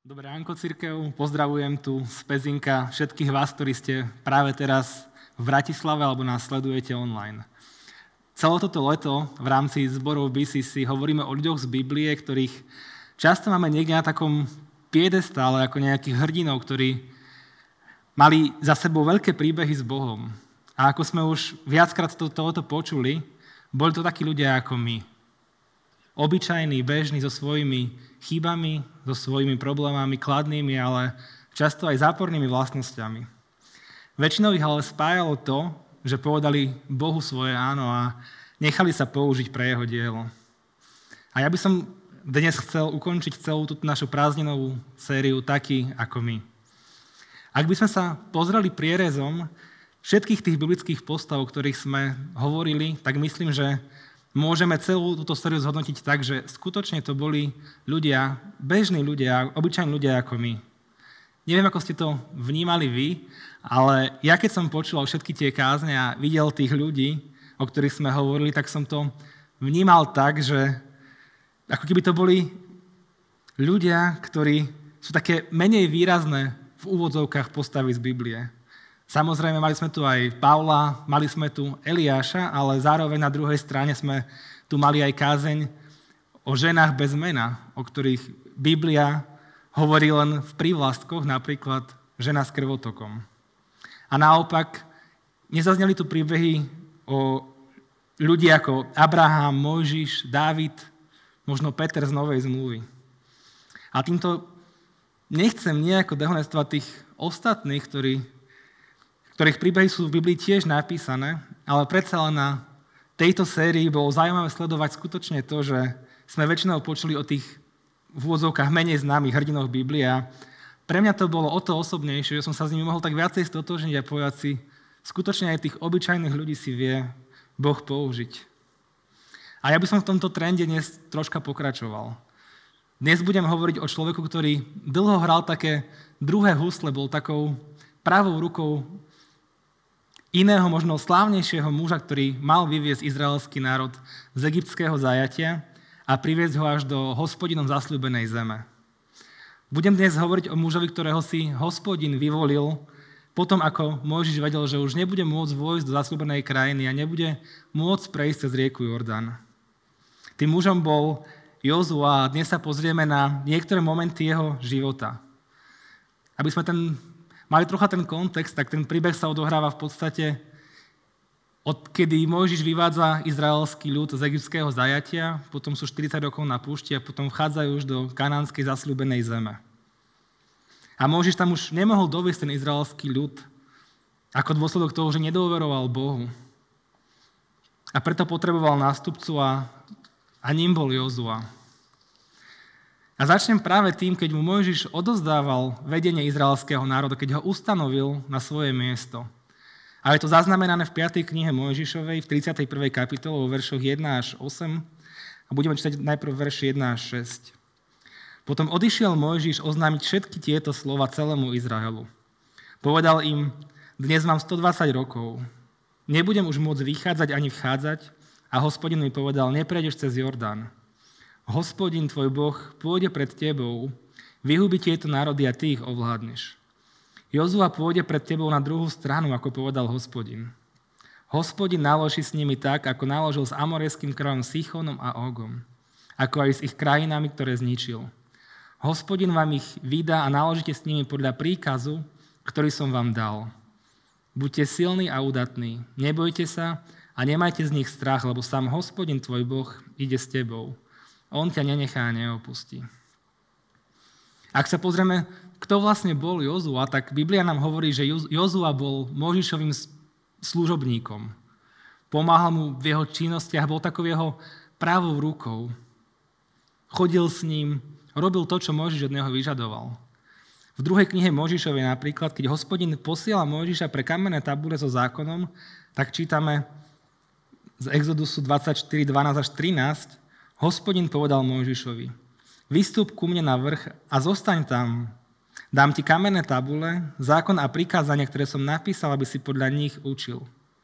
Dobré ránko, cirkev. Pozdravujem tu z Pezinka všetkých vás, ktorí ste práve teraz v Bratislave alebo nás sledujete online. Celé toto leto v rámci zborov BCC hovoríme o ľuďoch z Biblie, ktorých často máme niekde na takom piedestále ako nejakých hrdinov, ktorí mali za sebou veľké príbehy s Bohom. A ako sme už viackrát tohoto počuli, boli to takí ľudia ako my. Obyčajní, bežní, so svojimi chybami, so svojimi problémami, kladnými, ale často aj zápornými vlastnosťami. Väčšinou ich ale spájalo to, že povedali Bohu svoje áno a nechali sa použiť pre jeho dielo. A ja by som dnes chcel ukončiť celú túto našu prázdninovú sériu taký ako my. Ak by sme sa pozreli prierezom všetkých tých biblických postav, o ktorých sme hovorili, tak myslím, že môžeme celú túto sériu zhodnotiť tak, že skutočne to boli ľudia, bežní ľudia, obyčajní ľudia ako my. Neviem, ako ste to vnímali vy, ale ja keď som počúval všetky tie kázne a videl tých ľudí, o ktorých sme hovorili, tak som to vnímal tak, že ako keby to boli ľudia, ktorí sú také menej výrazné v úvodzovkách postavy z Biblie. Samozrejme, mali sme tu aj Pavla, mali sme tu Eliáša, ale zároveň na druhej strane sme tu mali aj kázeň o ženách bez mena, o ktorých Biblia hovorí len v prívlastkoch, napríklad žena s krvotokom. A naopak, nezazneli tu príbehy o ľudí ako Abraham, Mojžiš, Dávid, možno Peter z Novej zmluvy. A týmto nechcem nejako dehonestovať tých ostatných, ktorých príbehy sú v Biblii tiež napísané, ale predsa len na tejto sérii bolo zaujímavé sledovať skutočne to, že sme väčšinou počuli o tých v úvodzovkách menej známych hrdinov Biblie a pre mňa to bolo o to osobnejšie, že som sa s nimi mohol tak viacej stotožniť a povedať si, skutočne aj tých obyčajných ľudí si vie Boh použiť. A ja by som v tomto trende dnes troška pokračoval. Dnes budem hovoriť o človeku, ktorý dlho hral také druhé husle, bol takou pravou rukou iného, možno slávnejšieho muža, ktorý mal vyviesť izraelský národ z egyptského zajatia a priviesť ho až do Hospodinom zasľúbenej zeme. Budem dnes hovoriť o mužovi, ktorého si Hospodin vyvolil potom, ako Mojžiš vedel, že už nebude môcť vojsť do zasľúbenej krajiny a nebude môcť prejsť cez rieku Jordán. Tým mužom bol Jozua a dnes sa pozrieme na niektoré momenty jeho života. Aby sme mali trocha ten kontext, tak ten príbeh sa odohráva v podstate odkedy Mojžiš vyvádza izraelský ľud z egyptského zajatia, potom sú 40 rokov na púšti a potom vchádzajú už do kanánskej zasľúbenej zeme. A Mojžiš tam už nemohol doviesť ten izraelský ľud ako dôsledok toho, že nedôveroval Bohu. A preto potreboval nástupcu a ním bol Jozua. A začnem práve tým, keď mu Mojžiš odozdával vedenie izraelského národa, keď ho ustanovil na svoje miesto. A je to zaznamenané v 5. knihe Mojžišovej v 31. kapitole vo veršoch 1 až 8 a budeme čítať najprv verši 1 až 6. Potom odišiel Mojžiš oznámiť všetky tieto slova celému Izraelu. Povedal im, dnes mám 120 rokov, nebudem už môcť vychádzať ani vchádzať a Hospodin mi povedal, neprejdeš cez Jordán. Hospodin, tvoj Boh, pôjde pred tebou, vyhubí tieto národy a ty ich ovládneš. Jozua pôjde pred tebou na druhú stranu, ako povedal Hospodin. Hospodin naloží s nimi tak, ako naložil s amorejským kráľom Sichónom a Ogom, ako aj s ich krajinami, ktoré zničil. Hospodin vám ich vydá a naložíte s nimi podľa príkazu, ktorý som vám dal. Buďte silní a udatní, nebojte sa a nemajte z nich strach, lebo sám Hospodin, tvoj Boh, ide s tebou. On ťa nenechá a neopustí. Ak sa pozrieme, kto vlastne bol Jozua, tak Biblia nám hovorí, že Jozua bol Mojžišovým služobníkom. Pomáhal mu v jeho činnostiach, bol takou jeho pravou rukou. Chodil s ním, robil to, čo Mojžiš od neho vyžadoval. V 2. knihe Mojžišovej napríklad, keď Hospodin posiela Mojžiša pre kamenné tabule so zákonom, tak čítame z Exodusu 24, 12 až 13, Hospodin povedal Mojžišovi, vystúp ku mne na vrch a zostaň tam. Dám ti kamenné tabule, zákon a prikázania, ktoré som napísal, aby si podľa nich učil.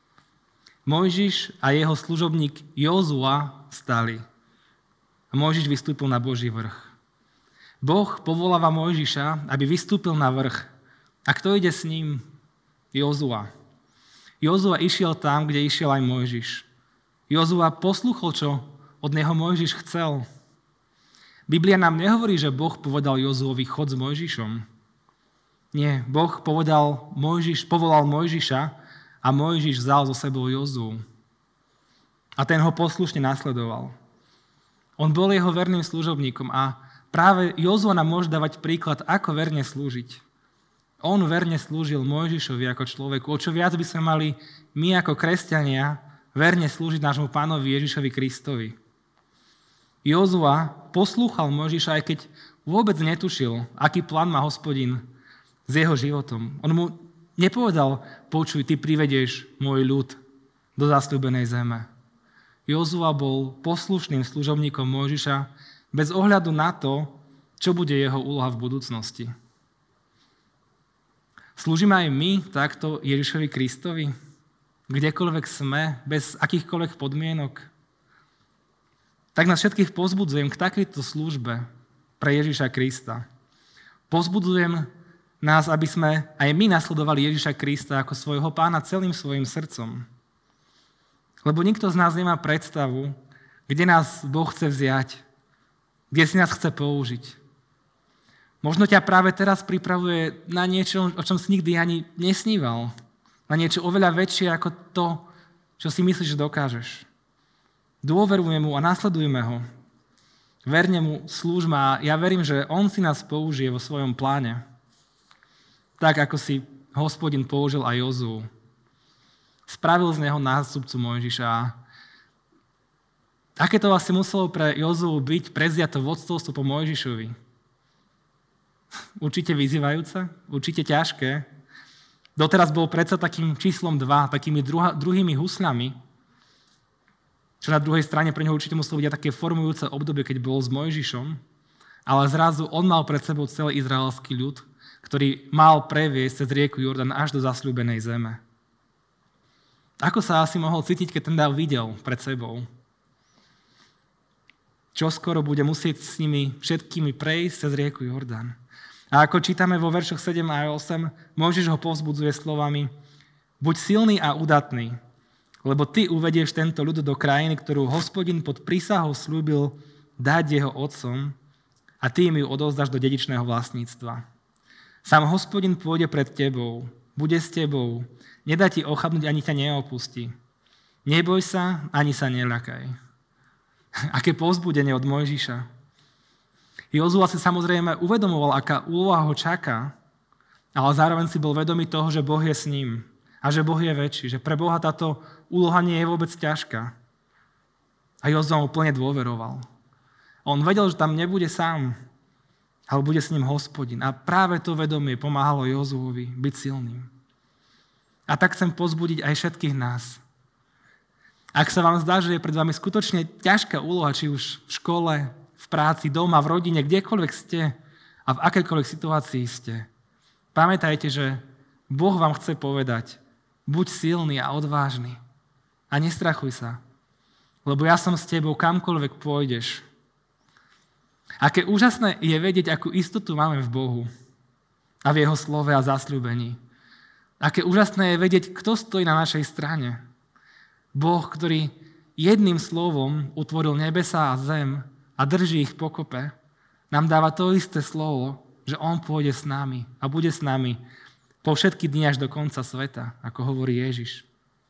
Mojžiš a jeho služobník Jozua stali. A Mojžiš vystúpil na Boží vrch. Boh povoláva Mojžiša, aby vystúpil na vrch. A kto ide s ním? Jozua. Jozua išiel tam, kde išiel aj Mojžiš. Jozua poslúchol, čo od neho Mojžiš chcel. Biblia nám nehovorí, že Boh povedal Jozuovi chod s Mojžišom. Nie, Boh povolal Mojžiša a Mojžiš vzal so sebou Jozuu. A ten ho poslušne nasledoval. On bol jeho verným služobníkom a práve Jozua nám môže dávať príklad, ako verne slúžiť. On verne slúžil Mojžišovi ako človeku. O čo viac by sme mali my ako kresťania verne slúžiť nášmu pánovi Ježišovi Kristovi. Jozua poslúchal Mojžiša, aj keď vôbec netušil, aký plán má Hospodin s jeho životom. On mu nepovedal, počuj, ty privedieš môj ľud do zasľúbenej zeme. Jozua bol poslušným služobníkom Mojžiša bez ohľadu na to, čo bude jeho úloha v budúcnosti. Slúžime aj my takto Ježišovi Kristovi? Kdekoľvek sme, bez akýchkoľvek podmienok? Tak nás všetkých povzbudzujem k takejto službe pre Ježiša Krista. Povzbudzujem nás, aby sme aj my nasledovali Ježiša Krista ako svojho pána celým svojim srdcom. Lebo nikto z nás nemá predstavu, kde nás Boh chce vziať, kde si nás chce použiť. Možno ťa práve teraz pripravuje na niečo, o čom si nikdy ani nesníval. Na niečo oveľa väčšie ako to, čo si myslíš, že dokážeš. Dôverujme mu a nasledujme ho. Verne mu slúžme a ja verím, že on si nás použije vo svojom pláne. Tak, ako si Hospodin použil aj Jozuu. Spravil z neho nástupcu Mojžiša. Aké to asi muselo pre Jozuu byť prevziato vodcovstvo po Mojžišovi? Určite vyzývajúce, určite ťažké. Doteraz bol predsa takým číslom 2, takými druhými husľami, čo na druhej strane pre neho určite muselo byť také formujúce obdobie, keď bol s Mojžišom, ale zrazu on mal pred sebou celý izraelský ľud, ktorý mal previesť cez rieku Jordán až do zasľúbenej zeme. Ako sa asi mohol cítiť, keď ten dáv videl pred sebou? Čo skoro bude musieť s nimi všetkými prejsť cez rieku Jordán. A ako čítame vo veršoch 7 a 8, Mojžiš ho povzbudzuje slovami: buď silný a udatný, lebo ty uvedieš tento ľud do krajiny, ktorú Hospodin pod prísahou sľúbil dať jeho otcom a ty im ju odovzdáš do dedičného vlastníctva. Sám Hospodin pôjde pred tebou, bude s tebou, nedá ti ochabnúť ani ťa neopustí. Neboj sa, ani sa neľakaj. Aké povzbudenie od Mojžiša. Jozua si samozrejme uvedomoval, aká úloha ho čaká, ale zároveň si bol vedomý toho, že Boh je s ním a že Boh je väčší, že pre Boha táto úloha nie je vôbec ťažká. A Jozua mu plne dôveroval. On vedel, že tam nebude sám, ale bude s ním Hospodin. A práve to vedomie pomáhalo Jozuovi byť silným. A tak chcem povzbudiť aj všetkých nás. Ak sa vám zdá, že je pred vami skutočne ťažká úloha, či už v škole, v práci, doma, v rodine, kdekoľvek ste a v akejkoľvek situácii ste, pamätajte, že Boh vám chce povedať: buď silný a odvážny a nestrachuj sa, lebo ja som s tebou kamkoľvek pôjdeš. Aké úžasné je vedieť, akú istotu máme v Bohu a v jeho slove a zasľúbení. Aké úžasné je vedieť, kto stojí na našej strane. Boh, ktorý jedným slovom utvoril nebesá a zem a drží ich pokope, nám dáva to isté slovo, že on pôjde s nami a bude s nami po všetky dni až do konca sveta, ako hovorí Ježiš.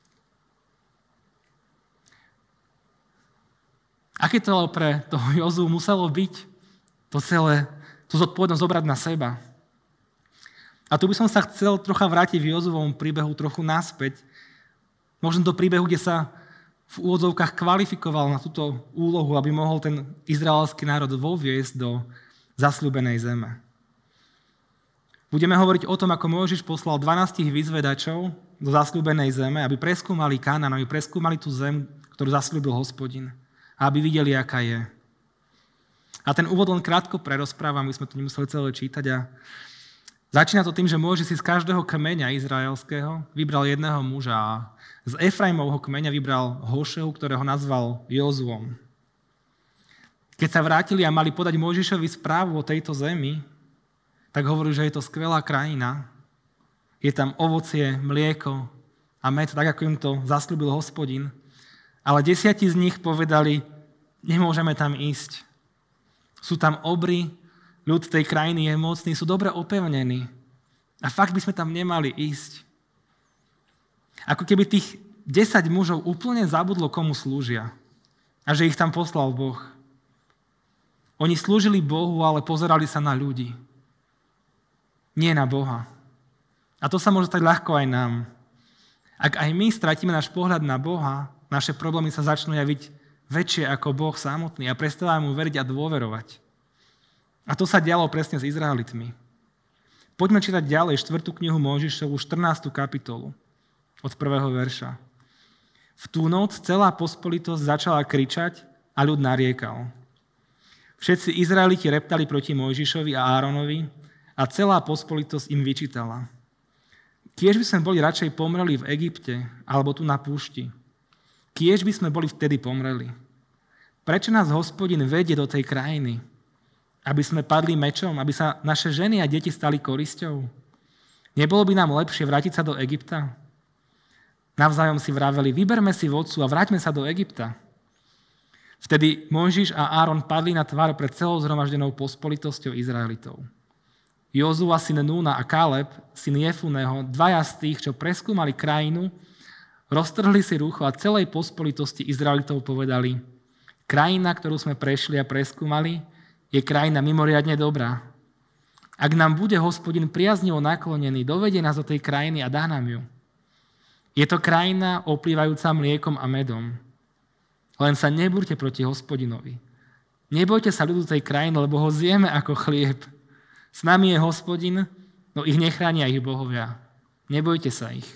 Aké to ale pre toho Jozuu muselo byť to celé, tú zodpovednosť zobrať na seba? A tu by som sa chcel trocha vrátiť v Jozuovom príbehu trochu naspäť, možno do príbehu, kde sa v úvodzovkách kvalifikoval na túto úlohu, aby mohol ten izraelský národ voviesť do zasľúbenej zeme. Budeme hovoriť o tom, ako Mojžiš poslal 12 vyzvedačov do zasľúbenej zeme, aby preskúmali Kanán, aby preskúmali tú zem, ktorú zasľúbil Hospodin, a aby videli, aká je. A ten úvod len krátko prerozprávam, my sme to nemuseli celé čítať. A začína to tým, že Mojžiš si z každého kmeňa izraelského vybral jedného muža a z Efraimovho kmeňa vybral Hošehu, ktorého nazval Jozuom. Keď sa vrátili a mali podať Mojžišovi správu o tejto zemi, tak hovorili, že je to skvelá krajina. Je tam ovocie, mlieko a med, tak ako im to zasľúbil Hospodin. Ale 10 z nich povedali, nemôžeme tam ísť. Sú tam obry, ľud tej krajiny je mocný, sú dobre opevnení. A fakt by sme tam nemali ísť. Ako keby tých 10 mužov úplne zabudlo, komu slúžia. A že ich tam poslal Boh. Oni slúžili Bohu, ale pozerali sa na ľudí. Nie na Boha. A to sa môže stať ľahko aj nám. Ak aj my stratíme náš pohľad na Boha, naše problémy sa začnú javiť väčšie ako Boh samotný a prestávame mu veriť a dôverovať. A to sa dialo presne s Izraelitmi. Poďme čítať ďalej 4. knihu Mojžišovu, 14. kapitolu, od 1. verša. V tú noc celá pospolitosť začala kričať a ľud nariekal. Všetci Izraeliti reptali proti Mojžišovi a Áronovi a celá pospolitosť im vyčítala. Kiež by sme boli radšej pomreli v Egypte alebo tu na púšti. Kiež by sme boli vtedy pomreli. Prečo nás Hospodin vedie do tej krajiny? Aby sme padli mečom? Aby sa naše ženy a deti stali korisťou? Nebolo by nám lepšie vrátiť sa do Egypta? Navzájom si vraveli, vyberme si vodcu a vráťme sa do Egypta. Vtedy Mojžiš a Áron padli na tvár pred celou zhromaždenou pospolitosťou Izraelitov. Jozua, syn Núna a Káleb, syn Jefuného, dvaja z tých, čo preskúmali krajinu, roztrhli si rucho a celej pospolitosti Izraelitov povedali, krajina, ktorú sme prešli a preskúmali, je krajina mimoriadne dobrá. Ak nám bude Hospodin priaznivo naklonený, dovedie nás do tej krajiny a dá nám ju. Je to krajina oplývajúca mliekom a medom. Len sa nebúrte proti Hospodinovi. Nebojte sa ľudu tej krajiny, lebo ho zjeme ako chlieb. S nami je Hospodin, no ich nechránia ich bohovia. Nebojte sa ich.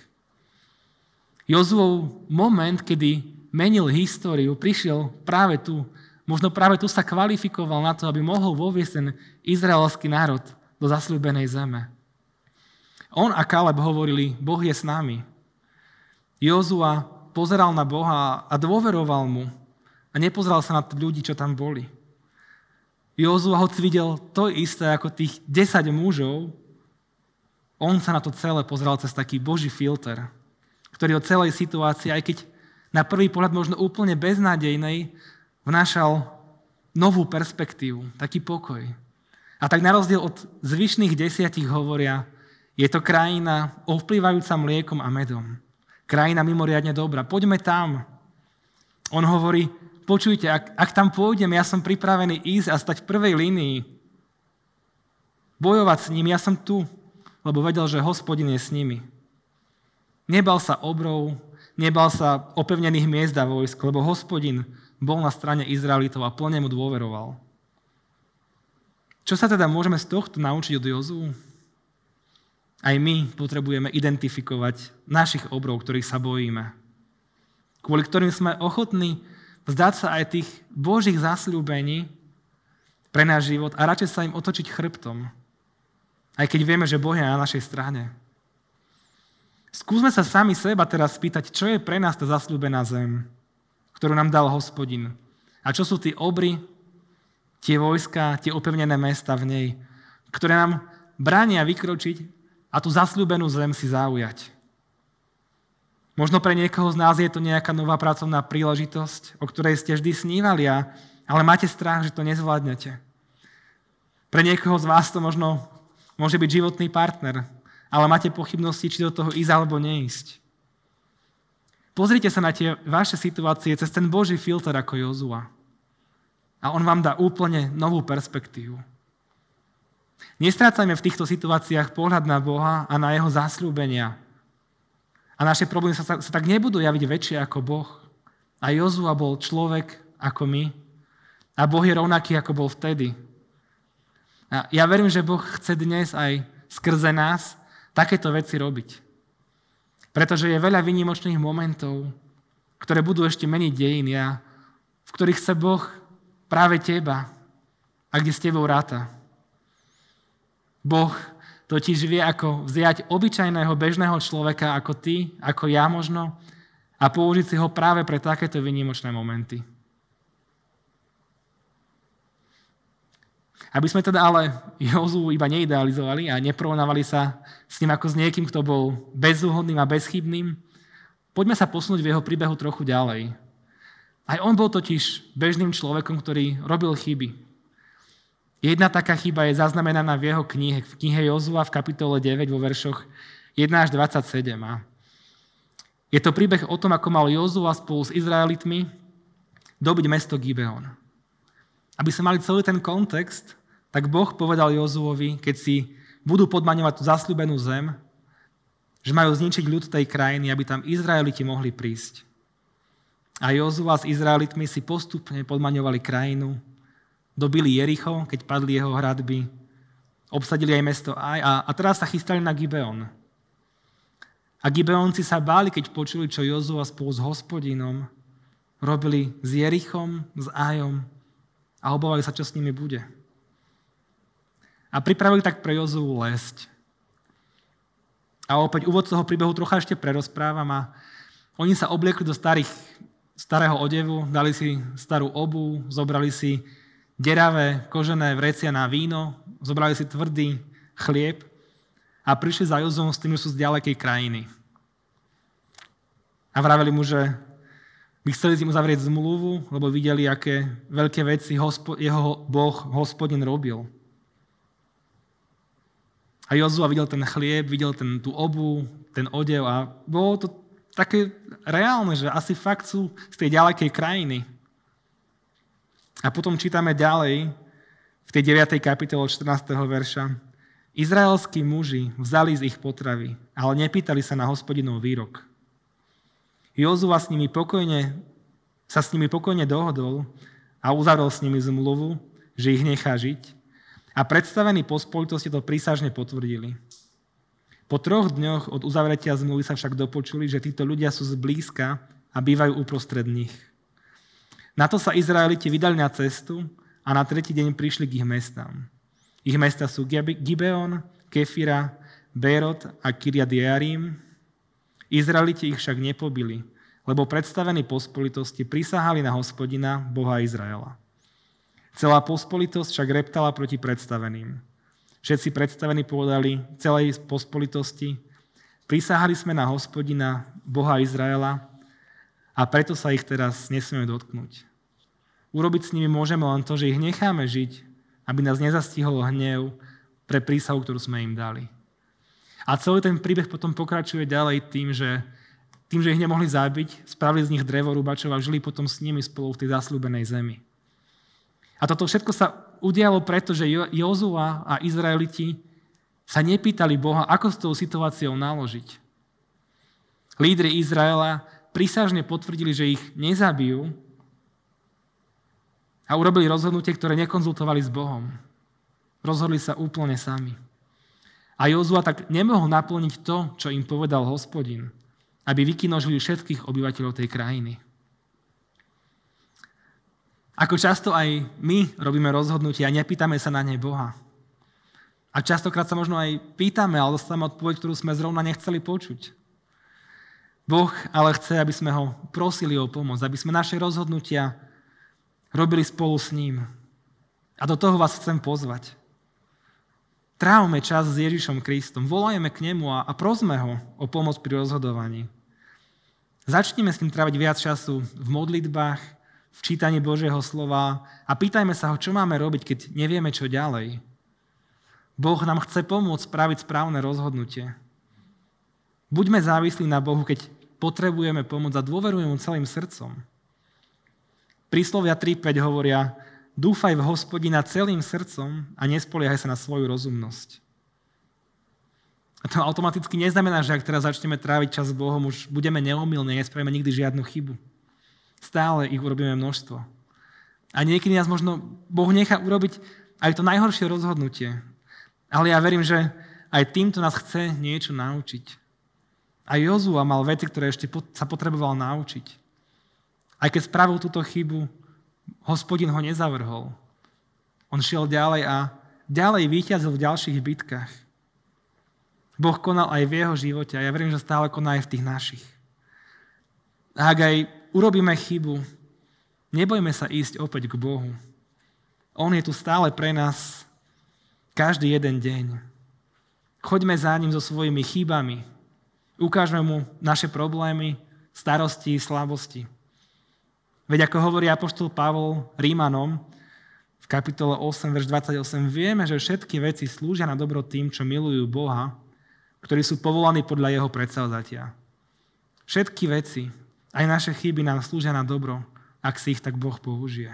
Jozuov moment, kedy menil históriu, prišiel práve tu. Možno práve tu sa kvalifikoval na to, aby mohol voviesť ten izraelský národ do zasľúbenej zeme. On a Kaleb hovorili, Boh je s nami. Jozua pozeral na Boha a dôveroval mu a nepozeral sa na ľudí, čo tam boli. Jozua, hoci videl to isté ako tých 10 mužov, on sa na to celé pozeral cez taký Boží filter, ktorý o celej situácii, aj keď na prvý pohľad možno úplne beznádejnej, vnášal novú perspektívu, taký pokoj. A tak na rozdiel od zvyšných 10 hovoria, je to krajina ovplývajúca mliekom a medom. Krajina mimoriadne dobrá. Poďme tam. On hovorí, počujte, ak tam pôjdem, ja som pripravený ísť a stať v prvej línii. Bojovať s ním, ja som tu, lebo vedel, že Hospodin je s nimi. Nebal sa obrov, nebal sa opevnených miest a vojsk, lebo Hospodin bol na strane Izraelitov a plne mu dôveroval. Čo sa teda môžeme z tohto naučiť od Jozuu? Aj my potrebujeme identifikovať našich obrov, ktorých sa bojíme. Kvôli ktorým sme ochotní vzdať sa aj tých Božích zasľúbení pre náš život a radšej sa im otočiť chrbtom. Aj keď vieme, že Boh je na našej strane. Skúsme sa sami seba teraz spýtať, čo je pre nás tá zasľúbená zem, ktorú nám dal Hospodin. A čo sú tie obry, tie vojska, tie opevnené mesta v nej, ktoré nám bránia vykročiť a tú zasľúbenú zem si zaujať. Možno pre niekoho z nás je to nejaká nová pracovná príležitosť, o ktorej ste vždy snívali, ale máte strach, že to nezvládnete. Pre niekoho z vás to možno môže byť životný partner, ale máte pochybnosti, či do toho ísť alebo neísť. Pozrite sa na tie vaše situácie cez ten Boží filter ako Jozua. A on vám dá úplne novú perspektívu. Nestrácajme v týchto situáciách pohľad na Boha a na jeho zasľúbenia. A naše problémy sa tak nebudú javiť väčšie ako Boh. A Jozua bol človek ako my. A Boh je rovnaký, ako bol vtedy. A ja verím, že Boh chce dnes aj skrze nás takéto veci robiť. Pretože je veľa výnimočných momentov, ktoré budú ešte meniť dejiny a v ktorých chce Boh práve teba a kde s tebou ráta. Boh totiž vie, ako vziať obyčajného, bežného človeka ako ty, ako ja možno, a použiť si ho práve pre takéto výnimočné momenty. Aby sme teda ale Jozuu iba neidealizovali a neporovnávali sa s ním ako s niekým, kto bol bezúhonným a bezchybným, poďme sa posunúť v jeho príbehu trochu ďalej. Aj on bol totiž bežným človekom, ktorý robil chyby. Jedna taká chyba je zaznamenaná v jeho knihe Jozua v kapitole 9 vo veršoch 1 až 27. Je to príbeh o tom, ako mal Jozua spolu s Izraelitmi dobiť mesto Gibeon. Aby sme mali celý ten kontext, tak Boh povedal Jozuovi, keď si budú podmaňovať tú zasľúbenú zem, že majú zničiť ľud tej krajiny, aby tam Izraeliti mohli prísť. A Jozua s Izraelitmi si postupne podmaňovali krajinu, dobili Jericho, keď padli jeho hradby, obsadili aj mesto Aj a teraz sa chystali na Gibeon. A Gibeonci sa báli, keď počuli, čo Jozua spolu s Hospodinom robili s Jerichom, s Ajom a obávali sa, čo s nimi bude. A pripravili tak pre Jozuu lesť. A opäť úvod toho príbehu trocha ešte prerozprávam a oni sa obliekli do starého odevu, dali si starú obuv, zobrali si deravé kožené vrecia na víno, zobrali si tvrdý chlieb a prišli za Jozuom s tým, že sú z ďalekej krajiny. A vraveli mu, že by chceli s ním uzavrieť zmluvu, lebo videli, aké veľké veci jeho Boh, Hospodin, robil. A Jozua videl ten chlieb, videl tú obuv, ten odev a bolo to také reálne, že asi fakt sú z tej ďalekej krajiny. A potom čítame ďalej v tej 9. kapitole 14. verša. Izraelskí muži vzali z ich potravy, ale nepýtali sa na Hospodinov výrok. Jozua sa s nimi pokojne dohodol a uzavrel s nimi zmluvu, že ich nechá žiť. A predstavení pospolitosti to prísažne potvrdili. Po 3 dňoch od uzavretia zmluvy sa však dopočuli, že títo ľudia sú zblízka a bývajú uprostred nich. Na to sa Izraeliti vydali na cestu a na 3. deň prišli k ich mestám. Ich mesta sú Gibeon, Kefira, Berot a Kirjat Jearim. Izraeliti ich však nepobili, lebo predstavení pospolitosti prisahali na Hospodina, Boha Izraela. Celá pospolitosť však reptala proti predstaveným. Všetci predstavení povedali celej pospolitosti, prisahali sme na Hospodina, Boha Izraela a preto sa ich teraz nesmieme dotknúť. Urobiť s nimi môžeme len to, že ich necháme žiť, aby nás nezastihol hnev pre prísahu, ktorú sme im dali. A celý ten príbeh potom pokračuje ďalej tým, že ich nemohli zabiť, spravili z nich drevorúbačov a žili potom s nimi spolu v tej zasľúbenej zemi. A toto všetko sa udialo preto, že Jozua a Izraeliti sa nepýtali Boha, ako s tou situáciou naložiť. Lídri Izraela prísažne potvrdili, že ich nezabijú a urobili rozhodnutie, ktoré nekonzultovali s Bohom. Rozhodli sa úplne sami. A Jozua tak nemohol naplniť to, čo im povedal Hospodin, aby vykinožili všetkých obyvateľov tej krajiny. Ako často aj my robíme rozhodnutia a nepýtame sa na ne Boha. A častokrát sa možno aj pýtame, ale dostávame odpoveď, ktorú sme zrovna nechceli počuť. Boh ale chce, aby sme ho prosili o pomoc, aby sme naše rozhodnutia robili spolu s ním. A do toho vás chcem pozvať. Trávme čas s Ježišom Kristom, volajme k nemu a prosme ho o pomoc pri rozhodovaní. Začnime s ním tráviť viac času v modlitbách, v čítaní Božieho slova a pýtajme sa ho, čo máme robiť, keď nevieme, čo ďalej. Boh nám chce pomôcť spraviť správne rozhodnutie. Buďme závislí na Bohu, keď potrebujeme pomoc a dôverujeme mu celým srdcom. Príslovia 3.5 hovoria, dúfaj v Hospodina celým srdcom a nespoliehaj sa na svoju rozumnosť. A to automaticky neznamená, že ak teraz začneme tráviť čas s Bohom, už budeme neomylní, nespravíme nikdy žiadnu chybu. Stále ich urobíme množstvo. A niekedy nás možno Boh nechá urobiť aj to najhoršie rozhodnutie. Ale ja verím, že aj týmto nás chce niečo naučiť. A Jozua mal veci, ktoré ešte sa potreboval naučiť. Aj keď spravil túto chybu, Hospodin ho nezavrhol. On šiel ďalej a ďalej víťazil v ďalších bitkách. Boh konal aj v jeho živote a ja verím, že stále koná aj v tých našich. A ak aj urobíme chybu, nebojme sa ísť opäť k Bohu. On je tu stále pre nás každý jeden deň. Choďme za ním so svojimi chybami. Ukážme mu naše problémy, starosti, slabosti. Veď ako hovorí apoštol Pavol Rímanom v kapitole 8, verš 28, vieme, že všetky veci slúžia na dobro tým, čo milujú Boha, ktorí sú povolaní podľa jeho predsavzatia. Všetky veci, aj naše chyby nám slúžia na dobro, ak si ich tak Boh použije.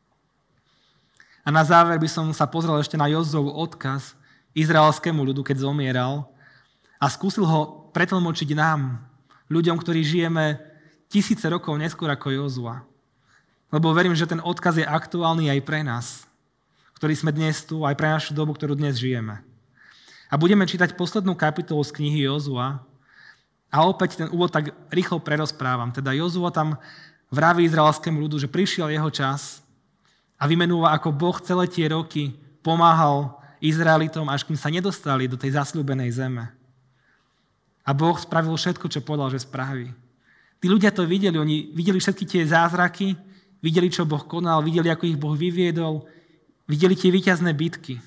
A na záver by som sa pozrel ešte na Jozúov odkaz izraelskému ľudu, keď zomieral a skúsil ho pretlmočiť nám, ľuďom, ktorí žijeme tisíce rokov neskôr ako Jozua. Lebo verím, že ten odkaz je aktuálny aj pre nás, ktorí sme dnes tu, aj pre našu dobu, ktorú dnes žijeme. A budeme čítať poslednú kapitolu z knihy Jozua a opäť ten úvod tak rýchlo prerozprávam. Teda Jozua tam vraví izraelskému ľudu, že prišiel jeho čas a vymenúva, ako Boh celé tie roky pomáhal Izraelitom, až kým sa nedostali do tej zasľúbenej zeme. A Boh spravil všetko, čo povedal, že spraví. Tí ľudia to videli, oni videli všetky tie zázraky, videli, čo Boh konal, videli, ako ich Boh vyviedol, videli tie víťazné bitky.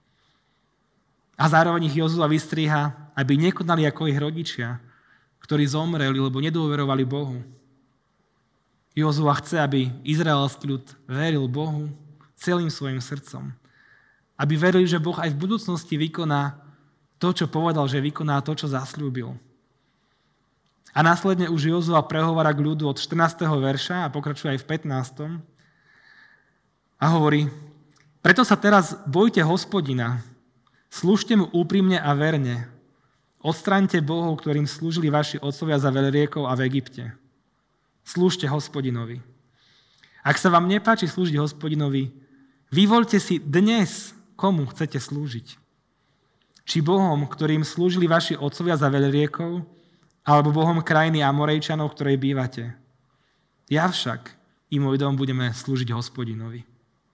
A zároveň ich Jozua vystriha, aby nekonali ako ich rodičia, ktorí zomreli, lebo nedôverovali Bohu. Jozua chce, aby izraelský ľud veril Bohu celým svojim srdcom. Aby verili, že Boh aj v budúcnosti vykoná to, čo povedal, že vykoná to, čo zasľúbil. A následne už Jozua prehovára k ľudu od 14. verša a pokračuje aj v 15. A hovorí, preto sa teraz bojte Hospodina, slúžte mu úprimne a verne, odstraňte bohov, ktorým slúžili vaši otcovia za veľriekov a v Egypte. Slúžte Hospodinovi. Ak sa vám nepáči slúžiť Hospodinovi, vyvoľte si dnes, komu chcete slúžiť. Či bohom, ktorým slúžili vaši otcovia za veľriekov, alebo bohom krajiny Amorejčanov, v ktorej bývate. Ja však i môj dom budeme slúžiť Hospodinovi.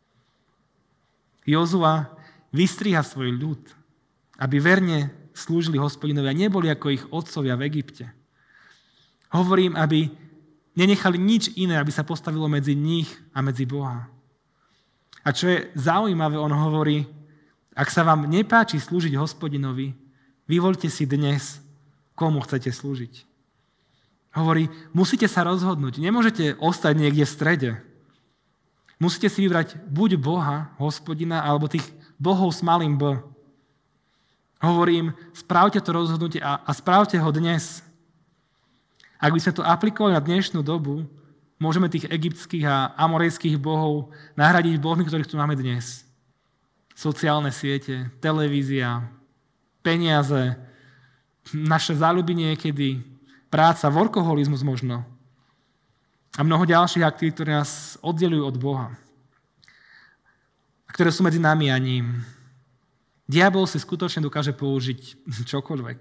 Jozua vystriha svoj ľud, aby verne slúžili Hospodinovi a neboli ako ich otcovia v Egypte. Hovorím, aby nenechali nič iné, aby sa postavilo medzi nich a medzi Boha. A čo je zaujímavé, on hovorí, ak sa vám nepáči slúžiť Hospodinovi, vyvoľte si dnes, komu chcete slúžiť. Hovorí, musíte sa rozhodnúť, nemôžete ostať niekde v strede. Musíte si vybrať buď Boha, Hospodina, alebo tých bohov s malým B. Hovorím, správte to rozhodnutie a správte ho dnes. Ak by sme to aplikovali na dnešnú dobu, môžeme tých egyptských a amorejských bohov nahradiť bohmi, ktorých tu máme dnes. Sociálne siete, televízia, peniaze, naše záľuby niekedy, práca, workoholizmus možno a mnoho ďalších aktivít, ktoré nás oddelujú od Boha a ktoré sú medzi nami a ním. Diabol si skutočne dokáže použiť čokoľvek.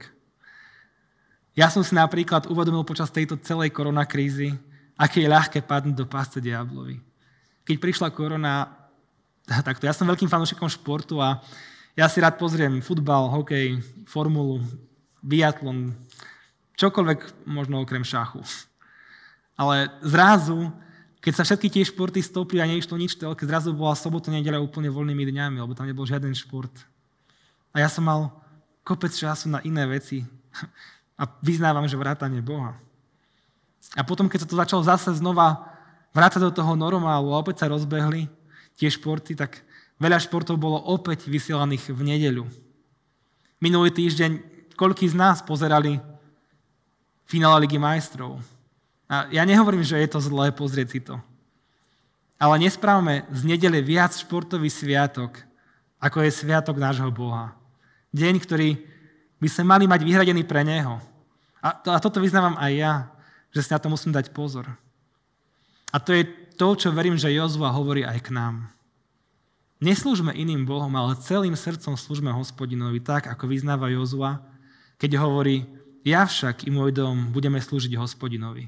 Ja som si napríklad uvedomil počas tejto celej koronakrízy, aké je ľahké padnúť do pásce diablovi. Keď prišla korona, takto ja som veľkým fanúšikom športu a ja si rád pozriem futbal, hokej, formulu, biatlon, čokoľvek možno okrem šachu. Ale zrazu, keď sa všetky tie športy stopli a neišlo nič telke, zrazu bola sobota, nedeľa úplne voľnými dňami, lebo tam nebol žiaden šport. A ja som mal kopec času na iné veci a vyznávam, že vrátanie Boha. A potom, keď sa to začalo zase znova vrácať do toho normálu a opäť sa rozbehli tie športy, tak veľa športov bolo opäť vysielaných v nedeľu. Minulý týždeň koľkí z nás pozerali finále Ligy majstrov. A ja nehovorím, že je to zlé pozrieť si to. Ale nesprávame z nedele viac športový sviatok, ako je sviatok nášho Boha. Deň, ktorý by sme mali mať vyhradený pre Neho. A toto vyznávam aj ja, že si na to musím dať pozor. A to je to, čo verím, že Jozua hovorí aj k nám. Neslúžme iným Bohom, ale celým srdcom slúžme Hospodinovi, tak ako vyznáva Jozua, keď hovorí, ja však i môj dom budeme slúžiť Hospodinovi.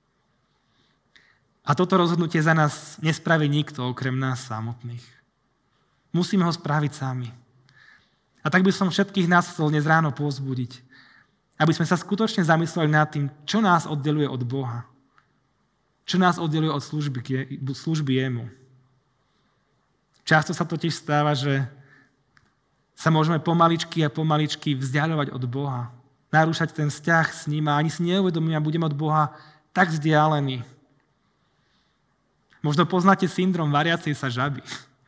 A toto rozhodnutie za nás nespraví nikto okrem nás samotných. Musíme ho spraviť sami. A tak by som všetkých nás chcel dnes ráno povzbudiť, aby sme sa skutočne zamysleli nad tým, čo nás oddeluje od Boha. Čo nás oddeluje od služby jemu. Často sa totiž stáva, že sa môžeme pomaličky a pomaličky vzdiaľovať od Boha. Narúšať ten vzťah s ním a ani si neuvedomíme a budeme od Boha tak vzdialení. Možno poznáte syndrom variacej sa žaby.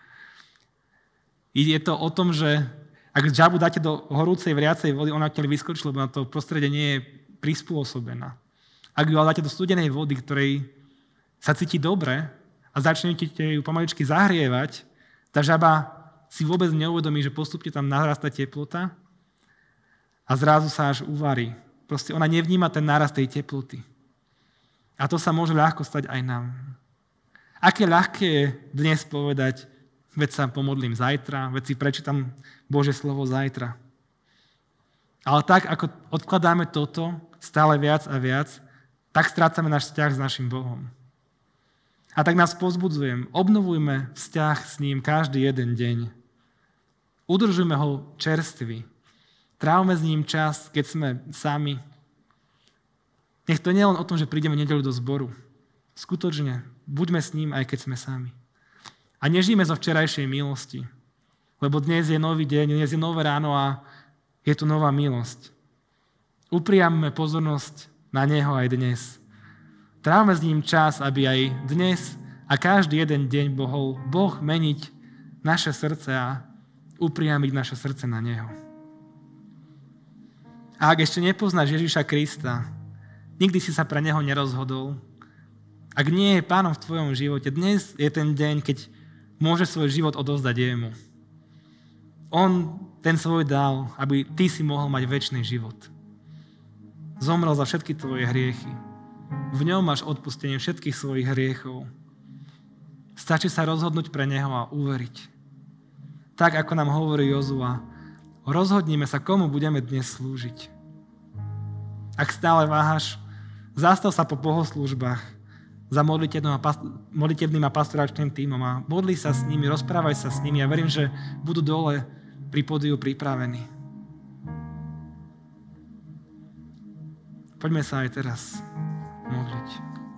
Je to o tom, že ak žabu dáte do horúcej vriacej vody, ona odtiaľ vyskočí, lebo na to prostredie nie je prispôsobená. Ak ju ale dáte do studenej vody, ktorej sa cíti dobre a začnete ju pomaličky zahrievať, tá žaba si vôbec neuvedomí, že postupne tam narastá teplota a zrazu sa až uvarí. Proste ona nevníma ten nárast tej teploty. A to sa môže ľahko stať aj nám. Aké ľahké je dnes povedať, veď sa pomodlím zajtra, veď si prečítam Božie slovo zajtra. Ale tak, ako odkladáme toto stále viac a viac, tak strácame náš vzťah s našim Bohom. A tak nás povzbudzujem, obnovujme vzťah s ním každý jeden deň. Udržujme ho čerstvý. Trávme s ním čas, keď sme sami. Nech to nie je len o tom, že prídeme nedeľu do zboru. Skutočne, buďme s ním, aj keď sme sami. A nežijeme zo včerajšej milosti, lebo dnes je nový deň, dnes je nové ráno a je tu nová milosť. Upriamme pozornosť na neho aj dnes. Trávme s ním čas, aby aj dnes a každý jeden deň mohol Boh meniť naše srdce a upriamiť naše srdce na neho. A ak ešte nepoznáš Ježiša Krista, nikdy si sa pre neho nerozhodol, ak nie je pánom v tvojom živote, dnes je ten deň, keď môžeš svoj život odovzdať jemu. On ten svoj dal, aby ty si mohol mať večný život. Zomrel za všetky tvoje hriechy. V ňom máš odpustenie všetkých svojich hriechov. Stačí sa rozhodnúť pre neho a uveriť. Tak, ako nám hovorí Jozua, rozhodnime sa, komu budeme dnes slúžiť. Ak stále váhaš, zastav sa po bohoslúžbách za modlitebným a pastoračným tímom a modli sa s nimi, rozprávaj sa s nimi a verím, že budú dole pri pódiu pripravení. Poďme sa aj teraz modliť.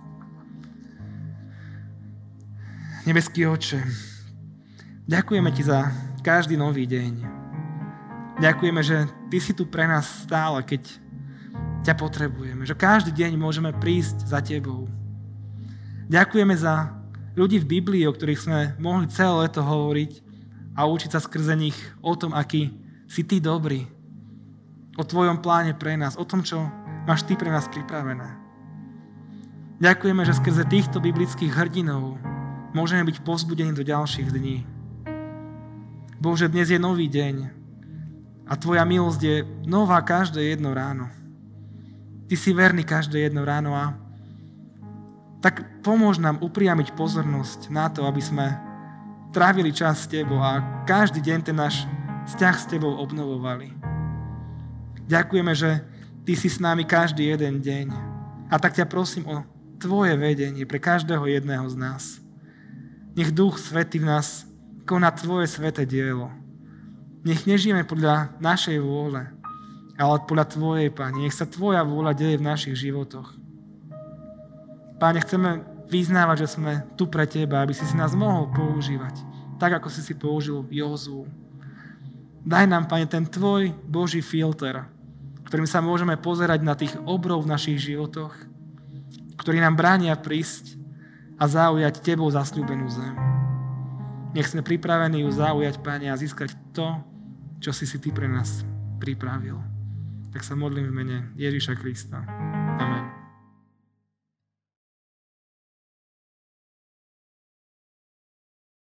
Nebeský Otče, ďakujeme Ti za každý nový deň. Ďakujeme, že Ty si tu pre nás stále, keď ťa potrebujeme. Že každý deň môžeme prísť za Tebou. Ďakujeme za ľudí v Biblii, o ktorých sme mohli celé leto hovoriť a učiť sa skrze nich o tom, aký si Ty dobrý. O Tvojom pláne pre nás, o tom, čo máš Ty pre nás pripravené. Ďakujeme, že skrze týchto biblických hrdinov môžeme byť povzbudení do ďalších dní. Bože, dnes je nový deň a Tvoja milosť je nová každé jedno ráno. Ty si verný každé jedno ráno a tak pomôž nám upriamiť pozornosť na to, aby sme trávili čas s Tebou a každý deň ten náš vzťah s Tebou obnovovali. Ďakujeme, že Ty si s nami každý jeden deň a tak ťa prosím o Tvoje vedenie pre každého jedného z nás. Nech Duch Svätý v nás koná Tvoje sväté dielo. Nech nežijeme podľa našej vôle, ale podľa Tvojej, Pane. Nech sa Tvoja vôľa deje v našich životoch. Páne, chceme vyznávať, že sme tu pre Teba, aby si nás mohol používať, tak ako si použil Jozú. Daj nám, Pane, ten Tvoj Boží filter, ktorým sa môžeme pozerať na tých obrov v našich životoch, ktorí nám bránia prísť a zaujať Tebou zasľúbenú zem. Nech sme pripravení ju zaujať, Pane, a získať to, čo si Ty pre nás pripravil. Tak sa modlím v mene Ježiša Krista.